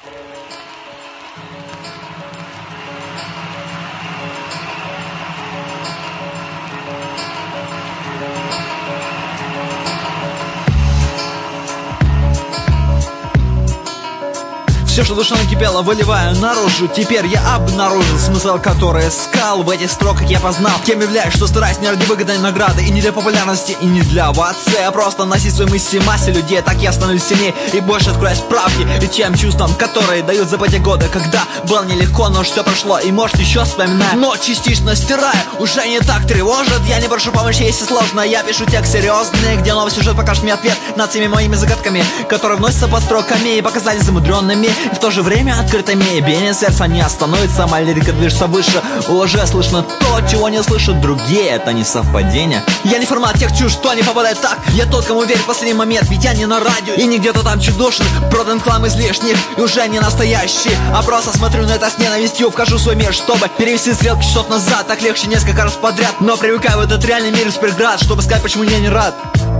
Все, что душа накипела, выливаю наружу. Теперь я обнаружил смысл, который искал. В этих строках я познал, кем являюсь, что стараюсь не ради выгодной награды и не для популярности, и не для овации, а просто носить свои мысли массе людей. Так я становлюсь сильнее и больше открываюсь правде и тем чувствам, которые дают за эти годы, когда было нелегко, но все прошло и может еще вспоминаю, но частично стираю, уже не так тревожит. Я не прошу помощи, если сложно, я пишу текст серьезный, где новый сюжет покажет мне ответ над всеми моими загадками, которые вносятся под строками и показались замудренными, и в то же время открытыми. Биение сердца не остановится, моя лирика движется выше. Уже слышно то, чего не слышат другие. Это не совпадение. Я не формат тех чушь, что не попадает так. Я тот, кому верю в последний момент, ведь я не на радио и не где-то там чудушный. Продан хлам излишних и уже не настоящий, а просто смотрю на это с ненавистью. Вхожу в свой мир, чтобы перевести стрелки часов назад. Так легче несколько раз подряд, но привыкаю в этот реальный мир суперград, чтобы сказать, почему я не рад.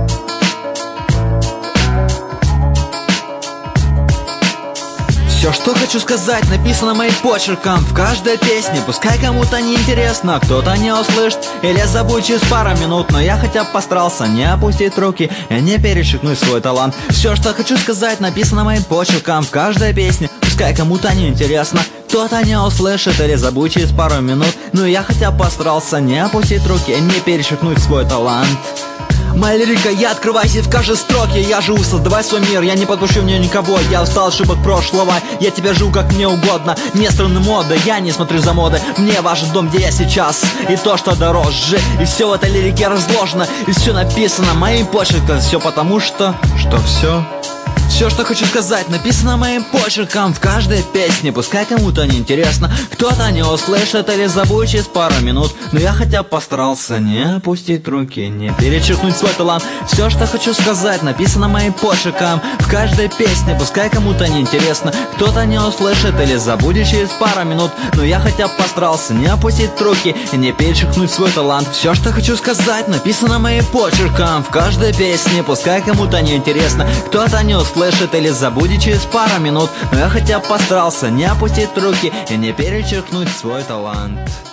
Все, что хочу сказать, написано моим почерком в каждой песне. Пускай кому-то не интересно, кто-то не услышит или забудет через пару минут, но я хотя бы постарался не опустить руки и не перечеркнуть свой талант. Все, что хочу сказать, написано моим почерком в каждой песне. Пускай кому-то не интересно, кто-то не услышит или забудет через пару минут, но я хотя бы постарался не опустить руки и не перечеркнуть свой талант. Моя лирика, я открываюсь в каждой строке. Я живу, создавая свой мир, я не подпущу в нее никого. Я устал от ошибок прошлого, я теперь живу как мне угодно. Мне страны моды, я не смотрю за модой. Мне важен дом, где я сейчас, и то, что дороже. И все в этой лирике разложено, и все написано моим почерком. Все потому что все... Все, что хочу сказать, написано моим почерком в каждой песне. Пускай кому-то не интересно, кто-то не услышит или забудет через пару минут, но я хотя бы постарался не опустить руки, не перечеркнуть свой талант. Все, что хочу сказать, написано моим почерком в каждой песне. Пускай кому-то не интересно, кто-то не услышит или забудет через пару минут, но я хотя бы постарался не опустить руки и не перечеркнуть свой талант. Все, что хочу сказать, написано моим почерком в каждой песне. Пускай кому-то не интересно, кто-то не услышит или забудет через пару минут, но я хотя бы постарался не опустить руки и не перечеркнуть свой талант.